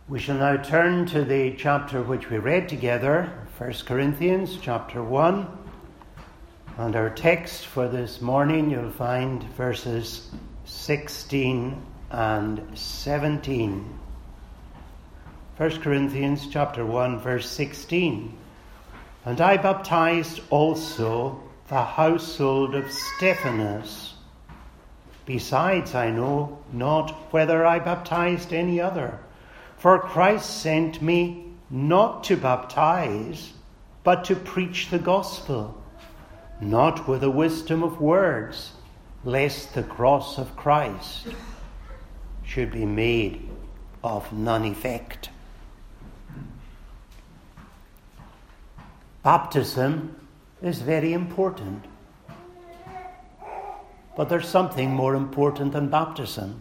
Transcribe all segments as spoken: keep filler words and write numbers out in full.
We shall now turn to the chapter which we read together, First Corinthians chapter one. And our text for this morning, you'll find verses sixteen and seventeen. First Corinthians chapter one, verse sixteen. And I baptized also the household of Stephanas. Besides, I know not whether I baptized any other. For Christ sent me not to baptize, but to preach the gospel, not with the wisdom of words, lest the cross of Christ should be made of none effect. Baptism is very important. But there's something more important than baptism.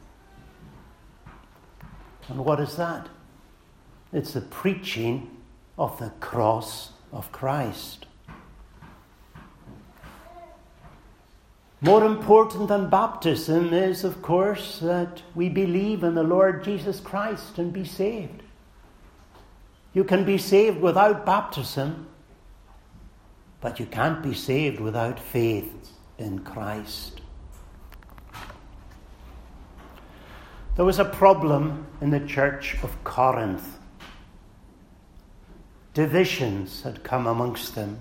And what is that? It's the preaching of the cross of Christ. More important than baptism is, of course, that we believe in the Lord Jesus Christ and be saved. You can be saved without baptism, but you can't be saved without faith in Christ. There was a problem in the church of Corinth. Divisions had come amongst them.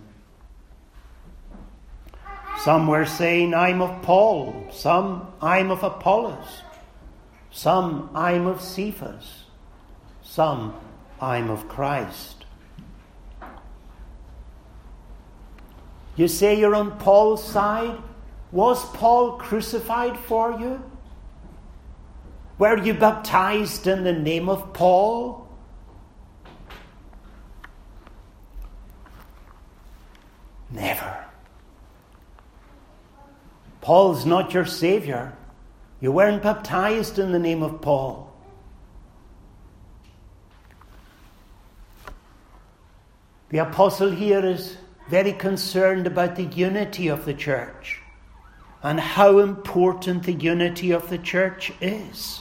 Some were saying, I'm of Paul. Some, I'm of Apollos. Some, I'm of Cephas. Some, I'm of Christ. You say you're on Paul's side? Was Paul crucified for you? Were you baptized in the name of Paul? Never. Paul's not your Savior. You weren't baptized in the name of Paul. The apostle here is very concerned about the unity of the church and how important the unity of the church is.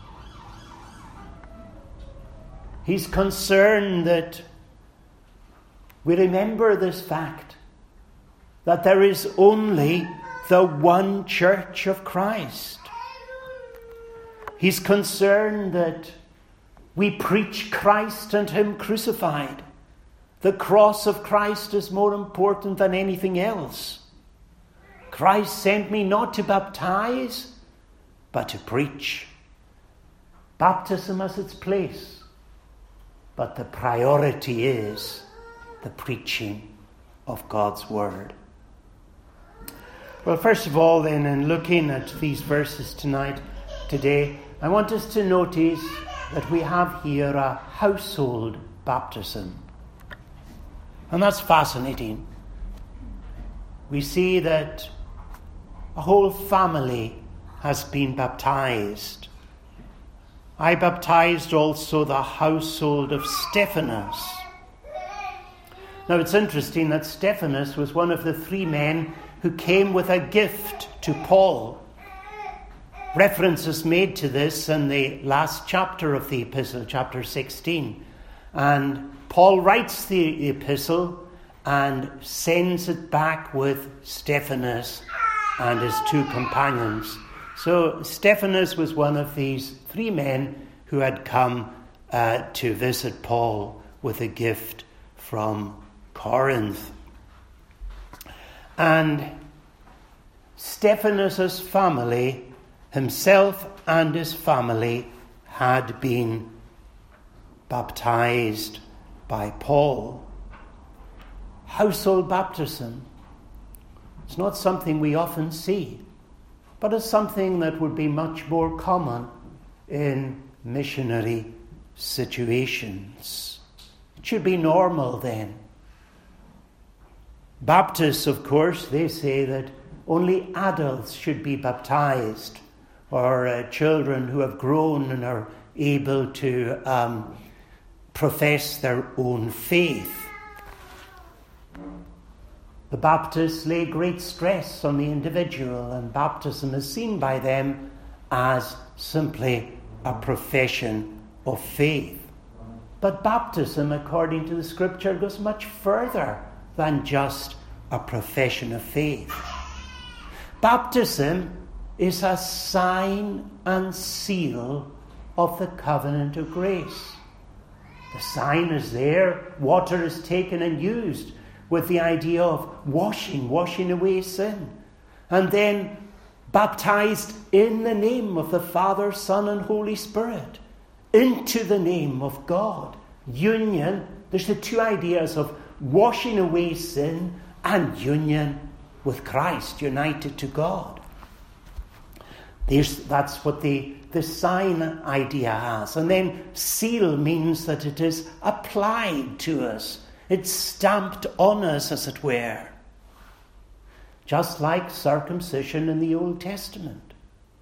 He's concerned that we remember this fact, that there is only the one church of Christ. He's concerned that we preach Christ and Him crucified. The cross of Christ is more important than anything else. Christ sent me not to baptize, but to preach. Baptism has its place, but the priority is the preaching of God's word. Well, first of all, then, in looking at these verses tonight, today, I want us to notice that we have here a household baptism. And that's fascinating. We see that a whole family has been baptized. I baptized also the household of Stephanas. Now it's interesting that Stephanas was one of the three men who came with a gift to Paul. Reference is made to this in the last chapter of the epistle, chapter sixteen. And Paul writes the epistle and sends it back with Stephanas and his two companions. So Stephanas was one of these three men who had come uh, to visit Paul with a gift from Corinth. And Stephanas' family, himself and his family, had been baptized by Paul. Household baptism. It's not something we often see, but it's something that would be much more common in missionary situations. It should be normal then. Baptists, of course, they say that only adults should be baptized, or uh, children who have grown and are able to um, profess their own faith. The Baptists lay great stress on the individual, and baptism is seen by them as simply a profession of faith. But baptism, according to the Scripture, goes much further than just a profession of faith. Baptism is a sign and seal of the covenant of grace. The sign is there, water is taken and used with the idea of washing, washing away sin. And then baptized in the name of the Father, Son, and Holy Spirit, into the name of God. Union, there's the two ideas of washing away sin and union with Christ, united to God. There's, that's what the, the sign idea has. And then seal means that it is applied to us. It's stamped on us, as it were. Just like circumcision in the Old Testament.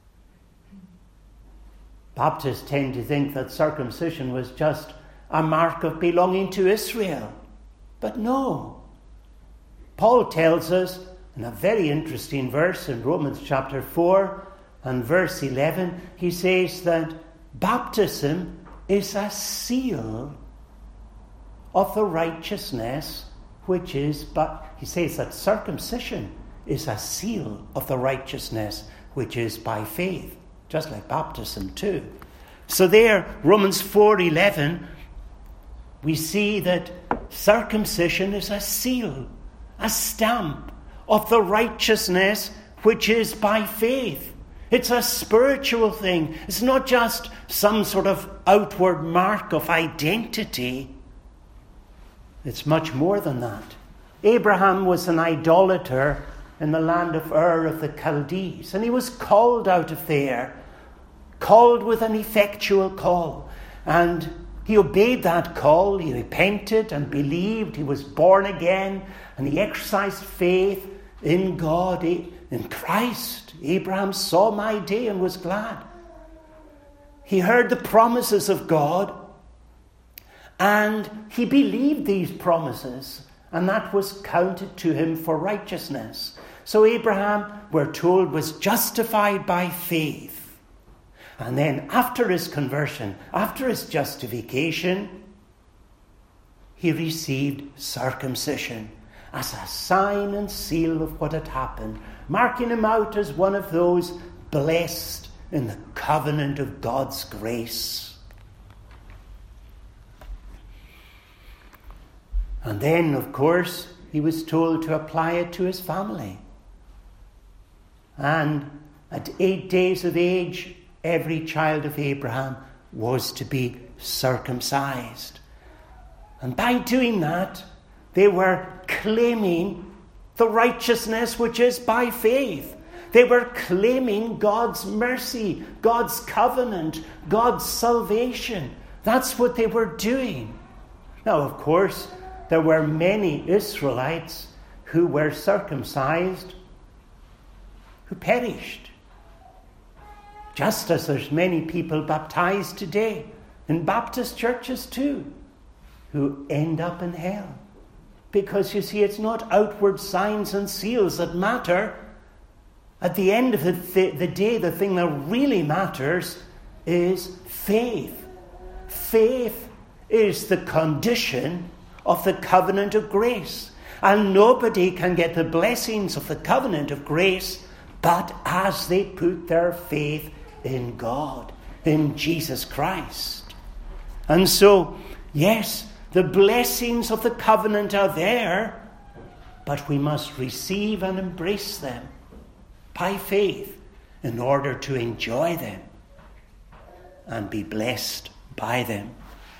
Baptists tend to think that circumcision was just a mark of belonging to Israel. But no. Paul tells us in a very interesting verse in Romans chapter four and verse eleven, he says that baptism is a seal of the righteousness which is, but he says that circumcision is a seal of the righteousness which is by faith, just like baptism too. So there, Romans four eleven, we see that circumcision is a seal, a stamp of the righteousness which is by faith. It's a spiritual thing. It's not just some sort of outward mark of identity. It's much more than that. Abraham was an idolater in the land of Ur of the Chaldees, and he was called out of there, called with an effectual call. And he obeyed that call, he repented and believed, he was born again, and he exercised faith in God, in Christ. Abraham saw my day and was glad. He heard the promises of God, and he believed these promises, and that was counted to him for righteousness. So Abraham, we're told, was justified by faith. And then after his conversion, after his justification, he received circumcision as a sign and seal of what had happened, marking him out as one of those blessed in the covenant of God's grace. And then, of course, he was told to apply it to his family. And at eight days of age, every child of Abraham was to be circumcised. And by doing that, they were claiming the righteousness which is by faith. They were claiming God's mercy, God's covenant, God's salvation. That's what they were doing. Now, of course, there were many Israelites who were circumcised who perished. Just as there's many people baptized today in Baptist churches too, who end up in hell. Because you see, it's not outward signs and seals that matter. At the end of the, th- the day, the thing that really matters is faith. Faith is the condition of the covenant of grace. And nobody can get the blessings of the covenant of grace but as they put their faith in God, in Jesus Christ. And so, yes, the blessings of the covenant are there, but we must receive and embrace them by faith in order to enjoy them and be blessed by them.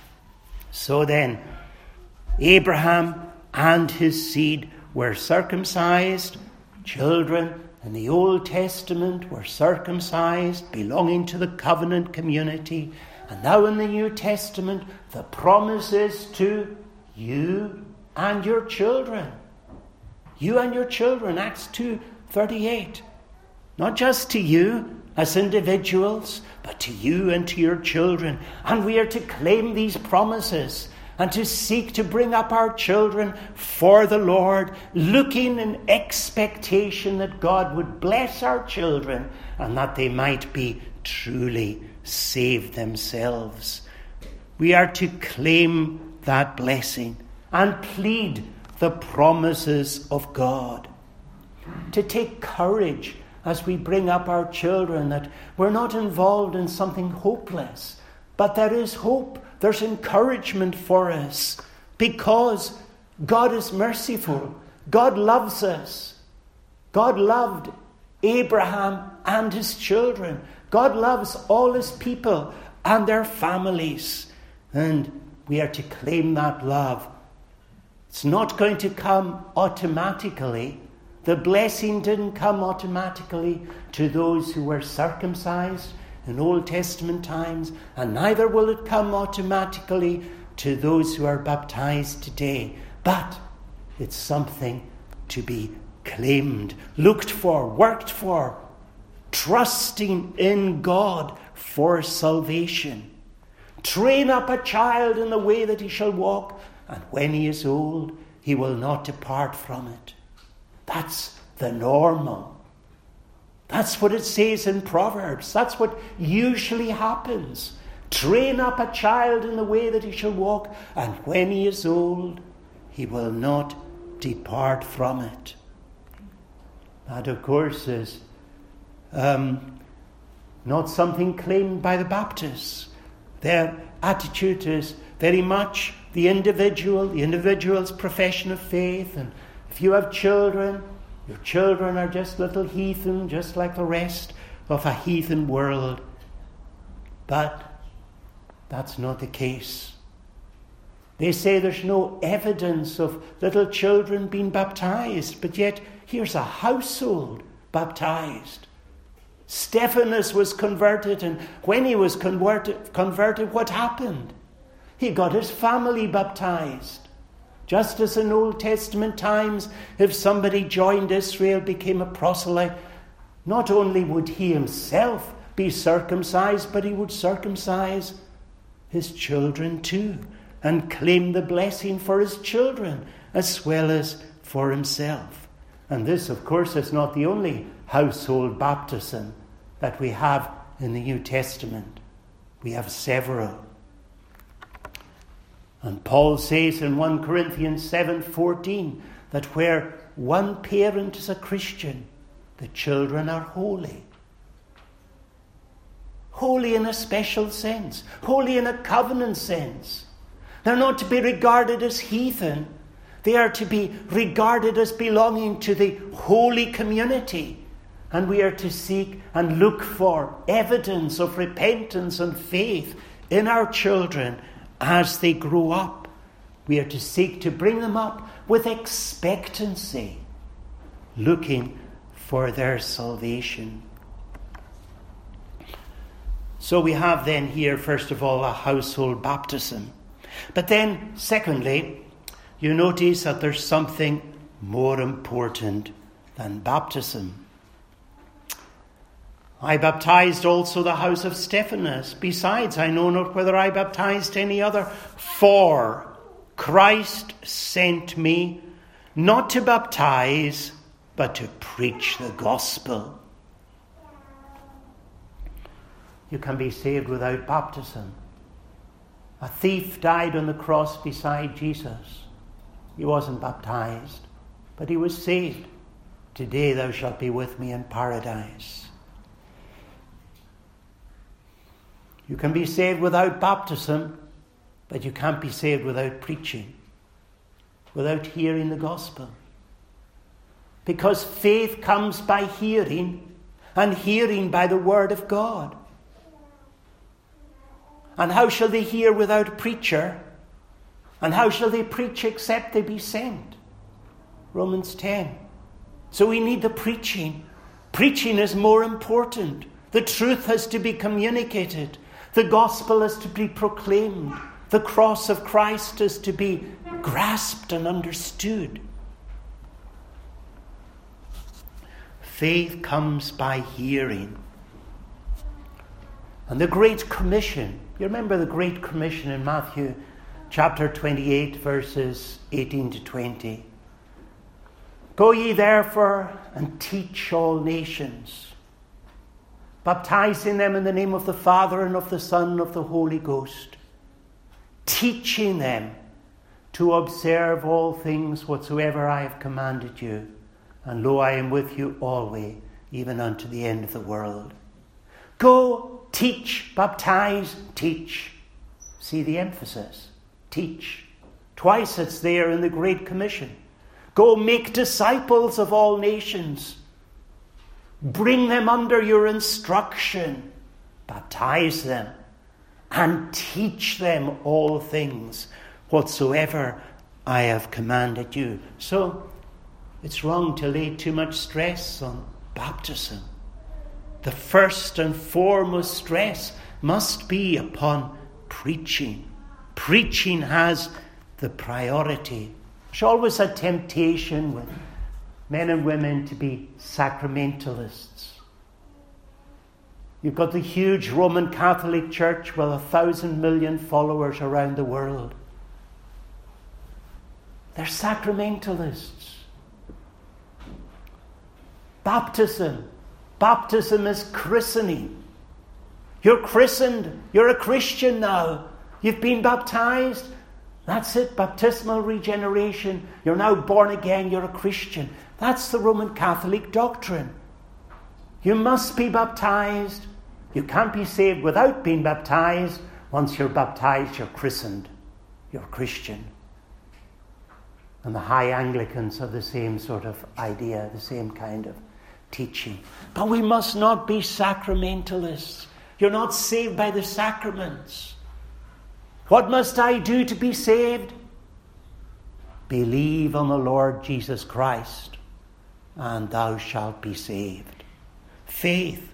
So then, Abraham and his seed were circumcised. Children in the Old Testament were circumcised, belonging to the covenant community. And now in the New Testament, the promise is to you and your children. You and your children, Acts two thirty-eight. Not just to you as individuals, but to you and to your children. And we are to claim these promises and to seek to bring up our children for the Lord, looking in expectation that God would bless our children and that they might be truly saved themselves We are to claim that blessing and plead the promises of God. To take courage as we bring up our children, that we're not involved in something hopeless, but there is hope, there's encouragement for us, because God is merciful. God loves us. God loved Abraham and his children. God loves all his people and their families. And we are to claim that love. It's not going to come automatically. The blessing didn't come automatically to those who were circumcised in Old Testament times, and neither will it come automatically to those who are baptized today. But it's something to be claimed, looked for, worked for, trusting in God for salvation. Train up a child in the way that he shall walk, and when he is old, he will not depart from it. That's the normal. That's what it says in Proverbs. That's what usually happens. Train up a child in the way that he shall walk, and when he is old, he will not depart from it. That, of course, is um, not something claimed by the Baptists. Their attitude is very much the individual, the individual's profession of faith. And if you have children, your children are just little heathen, just like the rest of a heathen world. But that's not the case. They say there's no evidence of little children being baptized, but yet here's a household baptized. Stephanus was converted, and when he was converted, converted, what happened? He got his family baptized. Just as in Old Testament times, if somebody joined Israel, became a proselyte, not only would he himself be circumcised, but he would circumcise his children too, and claim the blessing for his children as well as for himself. And this, of course, is not the only household baptism that we have in the New Testament. We have several. And Paul says in First Corinthians seven fourteen that where one parent is a Christian, the children are holy. Holy in a special sense. Holy in a covenant sense. They're not to be regarded as heathen. They are to be regarded as belonging to the holy community. And we are to seek and look for evidence of repentance and faith in our children as they grow up. We are to seek to bring them up with expectancy, looking for their salvation. So we have then here, first of all, a household baptism. But then, secondly, you notice that there's something more important than baptism. I baptized also the house of Stephanus. Besides, I know not whether I baptized any other. For Christ sent me not to baptize, but to preach the gospel. You can be saved without baptism. A thief died on the cross beside Jesus. He wasn't baptized, but he was saved. Today thou shalt be with me in paradise. You can be saved without baptism, but you can't be saved without preaching, without hearing the gospel. Because faith comes by hearing, and hearing by the word of God. And how shall they hear without a preacher? And how shall they preach except they be sent? Romans ten. So we need the preaching. Preaching is more important. The truth has to be communicated. The gospel is to be proclaimed. The cross of Christ is to be grasped and understood. Faith comes by hearing. And the Great Commission, you remember the Great Commission in Matthew chapter twenty-eight, verses eighteen to twenty. Go ye therefore and teach all nations, baptizing them in the name of the Father and of the Son and of the Holy Ghost, teaching them to observe all things whatsoever I have commanded you. And lo, I am with you always, even unto the end of the world. Go, teach, baptize, teach. See the emphasis. Teach. Twice it's there in the Great Commission. Go make disciples of all nations. Bring them under your instruction. Baptize them. And teach them all things whatsoever I have commanded you. So, it's wrong to lay too much stress on baptism. The first and foremost stress must be upon preaching. Preaching has the priority. There's always a temptation with men and women to be sacramentalists. You've got the huge Roman Catholic Church with a thousand million followers around the world. They're sacramentalists. Baptism. Baptism is christening. You're christened. You're a Christian now. You've been baptized. That's it. Baptismal regeneration. You're now born again. You're a Christian. That's the Roman Catholic doctrine. You must be baptized. You can't be saved without being baptized. Once you're baptized, you're christened. You're Christian. And the high Anglicans have the same sort of idea, the same kind of teaching. But we must not be sacramentalists. You're not saved by the sacraments. What must I do to be saved? Believe on the Lord Jesus Christ, and thou shalt be saved. Faith.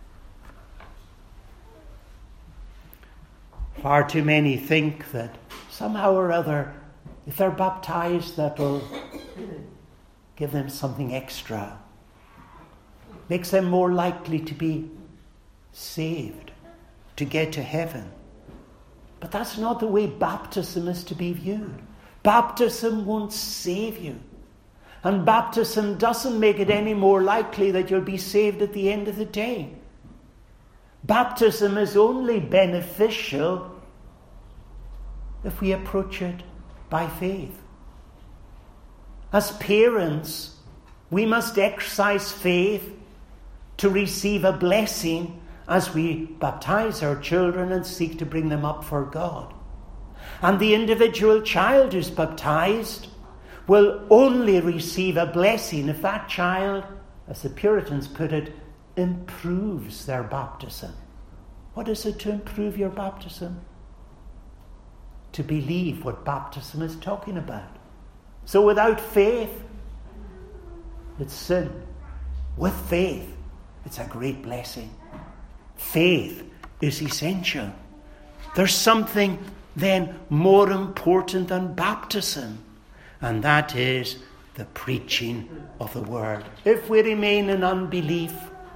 Far too many think that somehow or other, if they're baptized, that will give them something extra. Makes them more likely to be saved, to get to heaven. But that's not the way baptism is to be viewed. Baptism won't save you. And baptism doesn't make it any more likely that you'll be saved at the end of the day. Baptism is only beneficial if we approach it by faith. As parents, we must exercise faith to receive a blessing as we baptize our children and seek to bring them up for God. And the individual child who's baptized will only receive a blessing if that child, as the Puritans put it, improves their baptism. What is it to improve your baptism? To believe what baptism is talking about. So without faith, it's sin. With faith, it's a great blessing. Faith is essential. There's something then more important than baptism, and that is the preaching of the word. If we remain in unbelief,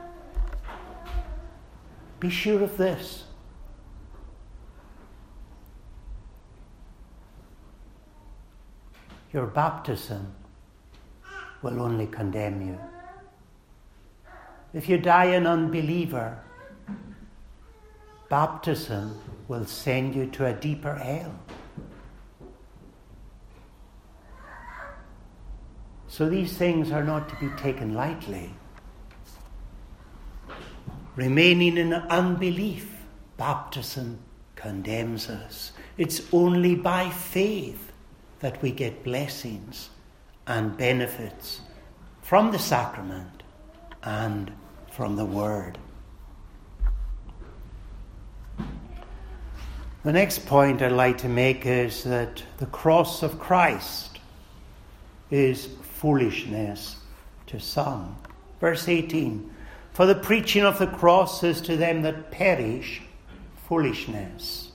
be sure of this. Your baptism will only condemn you. If you die an unbeliever, baptism will send you to a deeper hell. So these things are not to be taken lightly. Remaining in unbelief, baptism condemns us. It's only by faith that we get blessings and benefits from the sacrament and from the word. The next point I'd like to make is that the cross of Christ is foolishness to some. Verse eighteen, for the preaching of the cross is to them that perish foolishness.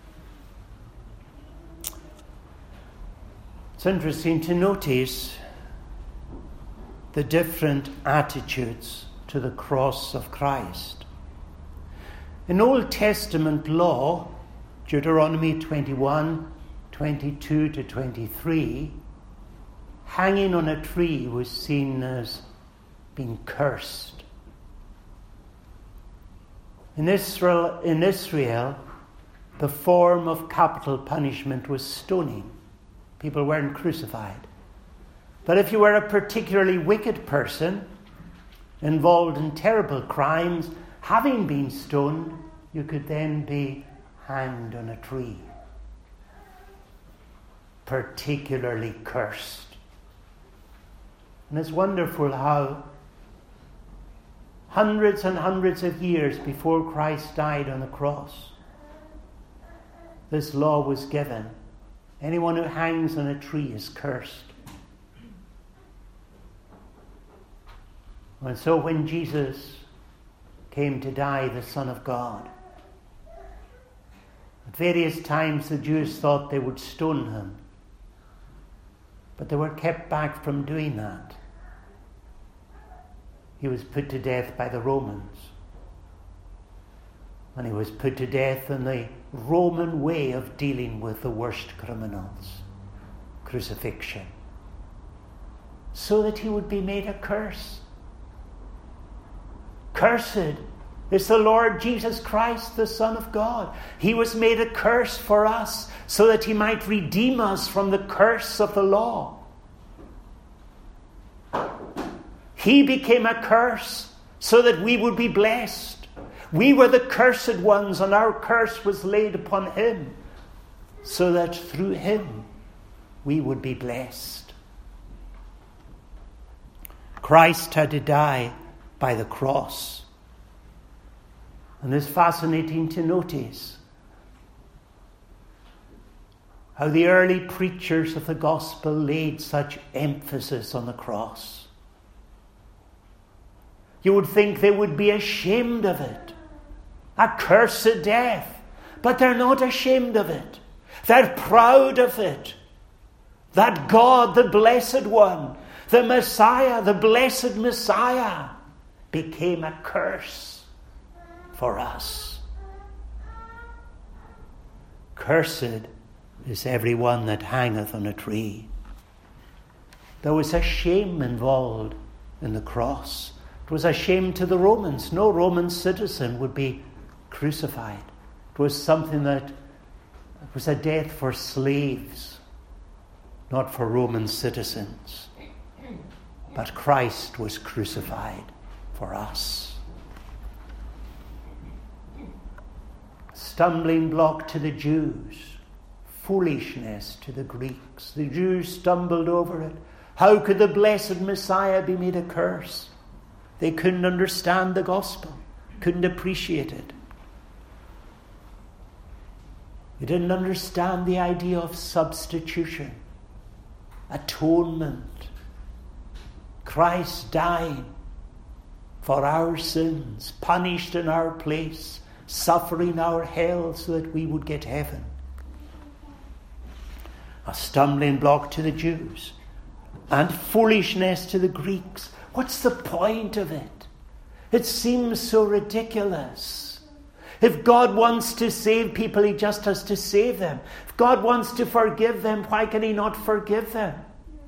It's interesting to notice the different attitudes to the cross of Christ. In Old Testament law, Deuteronomy twenty-one, twenty-two to twenty-three, hanging on a tree was seen as being cursed. In Israel, in Israel, the form of capital punishment was stoning. People weren't crucified. But if you were a particularly wicked person, involved in terrible crimes, having been stoned, you could then be hanged on a tree. Particularly cursed. And it's wonderful how hundreds and hundreds of years before Christ died on the cross, this law was given. Anyone who hangs on a tree is cursed. And so when Jesus came to die, the Son of God, at various times the Jews thought they would stone him, but they were kept back from doing that. He was put to death by the Romans. And he was put to death in the Roman way of dealing with the worst criminals, crucifixion, so that he would be made a curse. Cursed is the Lord Jesus Christ, the Son of God. He was made a curse for us so that he might redeem us from the curse of the law. He became a curse so that we would be blessed. We were the cursed ones, and our curse was laid upon him so that through him we would be blessed. Christ had to die by the cross. And it's fascinating to notice how the early preachers of the gospel laid such emphasis on the cross. You would think they would be ashamed of it. A cursed death. But they're not ashamed of it. They're proud of it. That God, the Blessed One, the Messiah, the blessed Messiah, became a curse for us. Cursed is every one that hangeth on a tree. There was a shame involved in the cross. It was a shame to the Romans. No Roman citizen would be crucified. It was something that it was a death for slaves, not for Roman citizens. But Christ was crucified for us. Stumbling block to the Jews, foolishness to the Greeks. The Jews stumbled over it. How could the blessed Messiah be made a curse? They couldn't understand the gospel, couldn't appreciate it. They didn't understand the idea of substitution, atonement. Christ died for our sins, punished in our place, suffering our hell so that we would get heaven. A stumbling block to the Jews and foolishness to the Greeks. What's the point of it? It seems so ridiculous. If God wants to save people, he just has to save them. If God wants to forgive them, why can he not forgive them?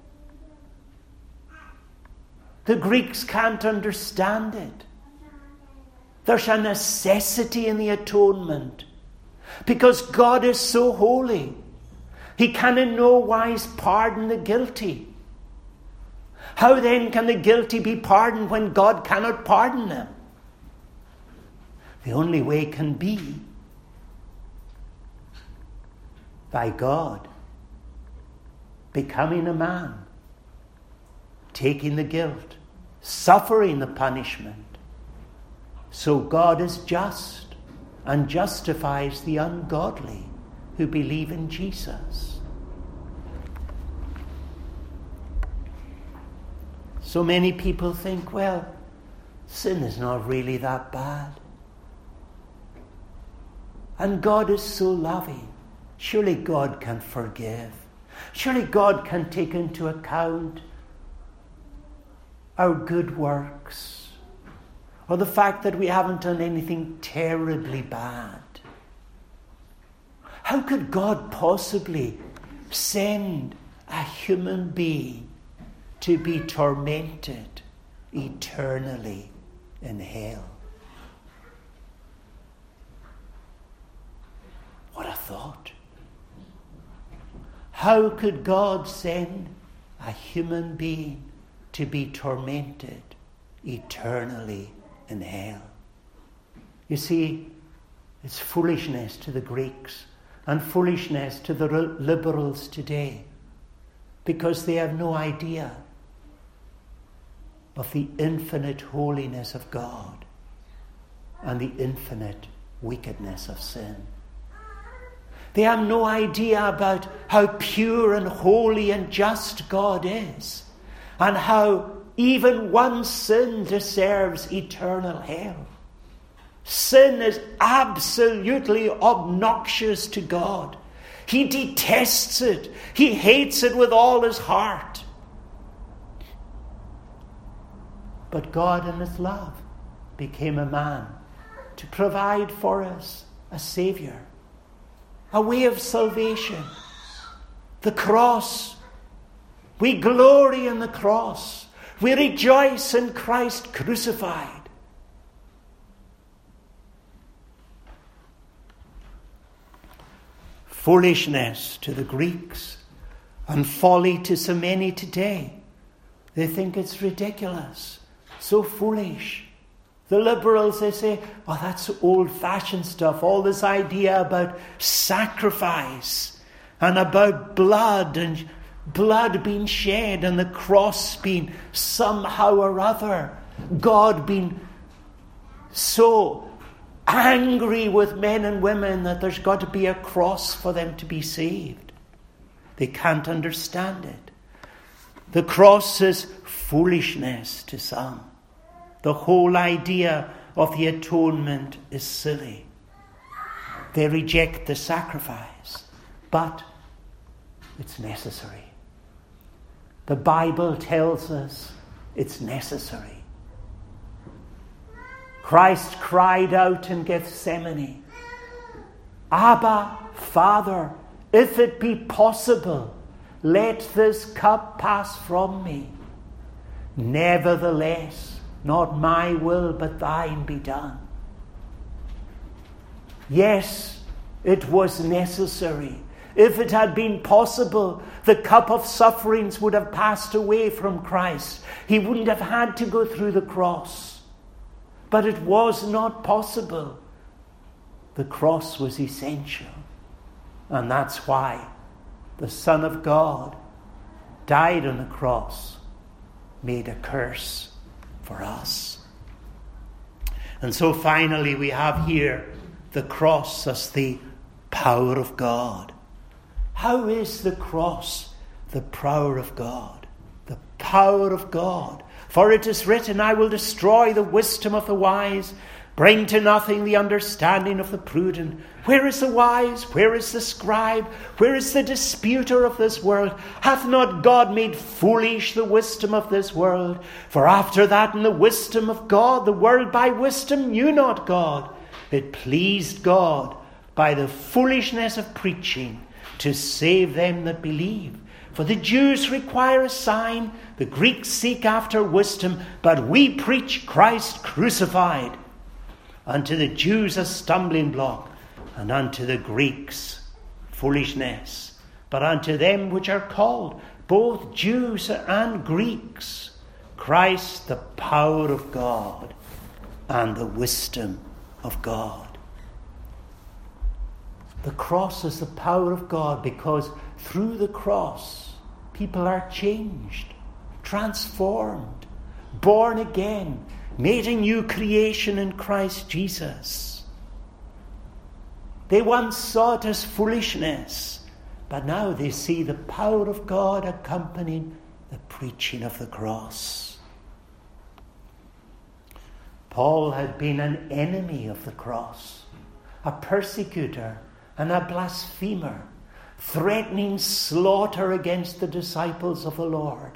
The Greeks can't understand it. There's a necessity in the atonement because God is so holy. He can in no wise pardon the guilty. How then can the guilty be pardoned when God cannot pardon them? The only way can be by God becoming a man, taking the guilt, suffering the punishment. So God is just and justifies the ungodly who believe in Jesus. So many people think, well, sin is not really that bad. And God is so loving. Surely God can forgive. Surely God can take into account our good works, or the fact that we haven't done anything terribly bad. How could God possibly send a human being to be tormented eternally in hell? What thought. How could God send a human being to be tormented eternally in hell? You see, it's foolishness to the Greeks and foolishness to the liberals today, because they have no idea of the infinite holiness of God and the infinite wickedness of sin. They have no idea about how pure and holy and just God is, and how even one sin deserves eternal hell. Sin is absolutely obnoxious to God. He detests it. He hates it with all his heart. But God in his love became a man to provide for us a Saviour, a way of salvation. The cross. We glory in the cross. We rejoice in Christ crucified. Foolishness to the Greeks and folly to so many today. They think it's ridiculous, so foolish. The liberals, they say, oh, that's old-fashioned stuff. All this idea about sacrifice and about blood and blood being shed and the cross being somehow or other, God being so angry with men and women that there's got to be a cross for them to be saved. They can't understand it. The cross is foolishness to some. The whole idea of the atonement is silly. They reject the sacrifice, but it's necessary. The Bible tells us it's necessary. Christ cried out in Gethsemane, Abba, Father, if it be possible, let this cup pass from me. Nevertheless, not my will, but thine be done. Yes, it was necessary. If it had been possible, the cup of sufferings would have passed away from Christ. He wouldn't have had to go through the cross. But it was not possible. The cross was essential. And that's why the Son of God died on the cross, made a curse for us. And so finally we have here the cross as the power of God. How is the cross the power of God? The power of God. For it is written, I will destroy the wisdom of the wise, bring to nothing the understanding of the prudent. Where is the wise? Where is the scribe? Where is the disputer of this world? Hath not God made foolish the wisdom of this world? For after that, in the wisdom of God, the world by wisdom knew not God. It pleased God by the foolishness of preaching to save them that believe. For the Jews require a sign, the Greeks seek after wisdom, but we preach Christ crucified. Unto the Jews a stumbling block, and unto the Greeks foolishness. But unto them which are called, both Jews and Greeks, Christ the power of God and the wisdom of God. The cross is the power of God because through the cross, people are changed, transformed, born again, made a new creation in Christ Jesus. They once saw it as foolishness, but now they see the power of God accompanying the preaching of the cross. Paul had been an enemy of the cross, a persecutor and a blasphemer, threatening slaughter against the disciples of the Lord.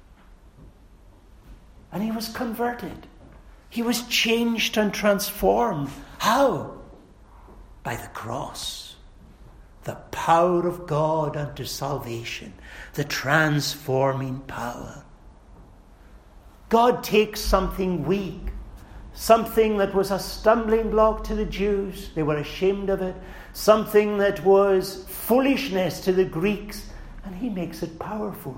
And he was converted. He was changed and transformed. How? By the cross. The power of God unto salvation. The transforming power. God takes something weak, something that was a stumbling block to the Jews. They were ashamed of it. Something that was foolishness to the Greeks. And he makes it powerful.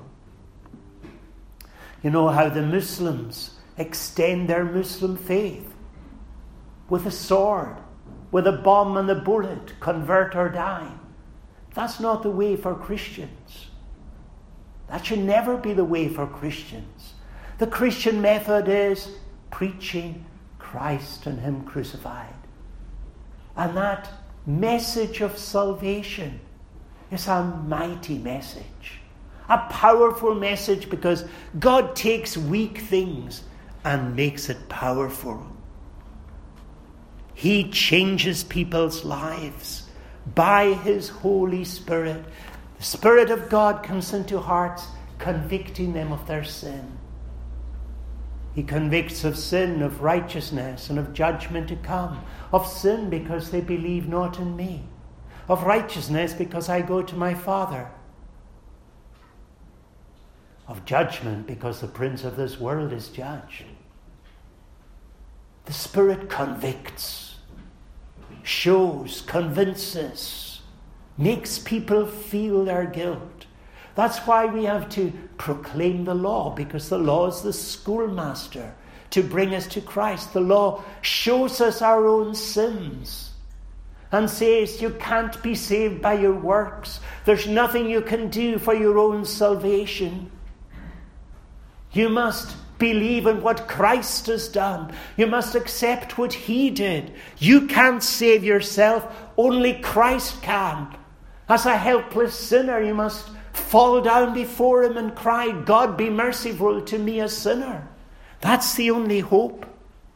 You know how the Muslims extend their Muslim faith with a sword, with a bomb and a bullet, convert or die. That's not the way for Christians. That should never be the way for Christians. The Christian method is preaching Christ and him crucified. And that message of salvation is a mighty message. A powerful message, because God takes weak things and makes it powerful. He changes people's lives by his Holy Spirit. The Spirit of God comes into hearts, convicting them of their sin. He convicts of sin, of righteousness, and of judgment to come. Of sin because they believe not in me. Of righteousness because I go to my Father. Of judgment because the prince of this world is judged. The Spirit convicts, shows, convinces, makes people feel their guilt. That's why we have to proclaim the law, because the law is the schoolmaster to bring us to Christ. The law shows us our own sins and says you can't be saved by your works. There's nothing you can do for your own salvation. You must believe in what Christ has done. You must accept what he did. You can't save yourself. Only Christ can. As a helpless sinner, you must fall down before him and cry, God, be merciful to me, a sinner. That's the only hope.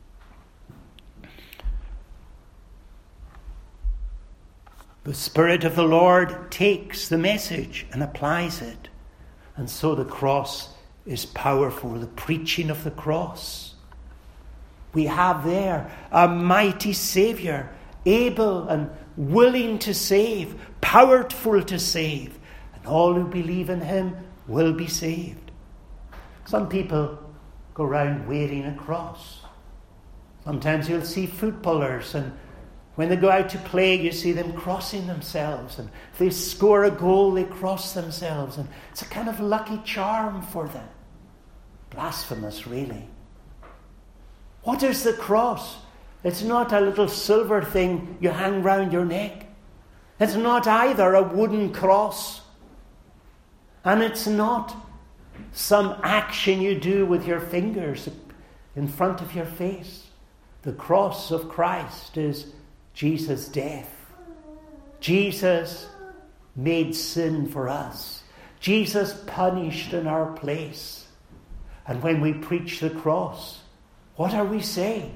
The Spirit of the Lord takes the message and applies it. And so the cross is powerful, the preaching of the cross. We have there a mighty Saviour, able and willing to save, powerful to save, and all who believe in him will be saved. Some people go around wearing a cross. Sometimes you'll see footballers, and when they go out to play, you see them crossing themselves, and if they score a goal, they cross themselves, and it's a kind of lucky charm for them. Blasphemous, really. What is the cross? It's not a little silver thing you hang round your neck. It's not either a wooden cross. And it's not some action you do with your fingers in front of your face. The cross of Christ is Jesus' death. Jesus made sin for us. Jesus punished in our place. And when we preach the cross, what are we saying?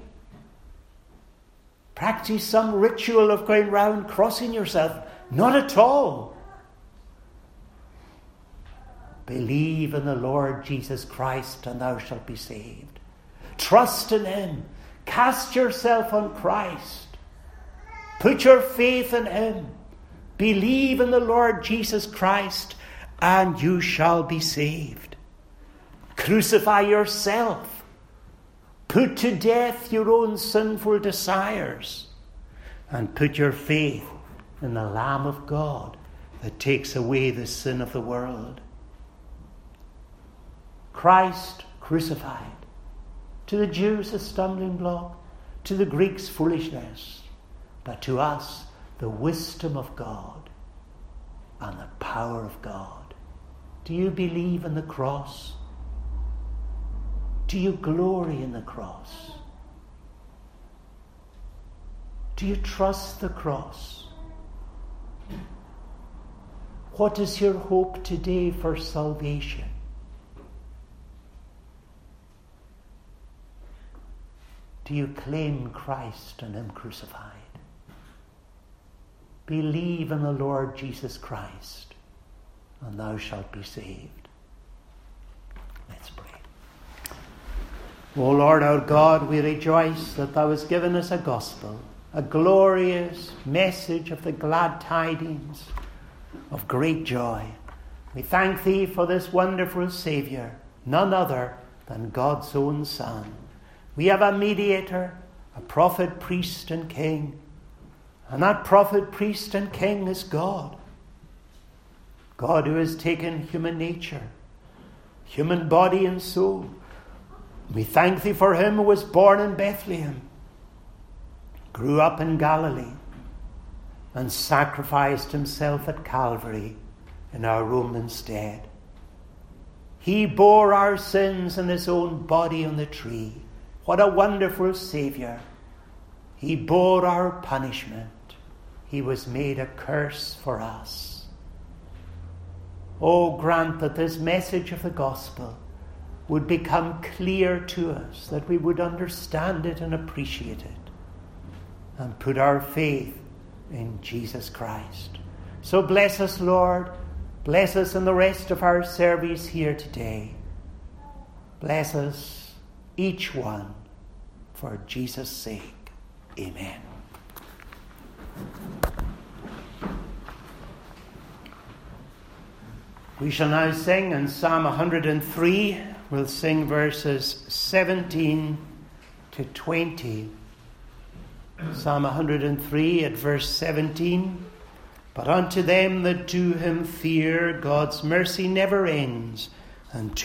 Practice some ritual of going round crossing yourself? Not at all. Believe in the Lord Jesus Christ and thou shalt be saved. Trust in him. Cast yourself on Christ. Put your faith in him. Believe in the Lord Jesus Christ and you shall be saved. Crucify yourself. Put to death your own sinful desires. And put your faith in the Lamb of God that takes away the sin of the world. Christ crucified. To the Jews a stumbling block. To the Greeks foolishness. But to us the wisdom of God and the power of God. Do you believe in the cross? Do you glory in the cross? Do you trust the cross? What is your hope today for salvation? Do you claim Christ and him crucified? Believe in the Lord Jesus Christ, and thou shalt be saved. Let's pray. O Lord our God, we rejoice that thou hast given us a gospel, a glorious message of the glad tidings of great joy. We thank thee for this wonderful Saviour, none other than God's own Son. We have a mediator, a prophet, priest, and king. And that prophet, priest, and king is God. God who has taken human nature, human body and soul. We thank thee for him who was born in Bethlehem, grew up in Galilee, and sacrificed himself at Calvary in our Roman stead. He bore our sins in his own body on the tree. What a wonderful Saviour. He bore our punishment. He was made a curse for us. Oh, grant that this message of the gospel would become clear to us, that we would understand it and appreciate it, and put our faith in Jesus Christ. So bless us, Lord. Bless us in the rest of our service here today. Bless us, each one, for Jesus' sake. Amen. We shall now sing in Psalm one hundred three. We'll sing verses seventeen to twenty. Psalm one hundred three at verse seventeen. But unto them that do him fear, God's mercy never ends, and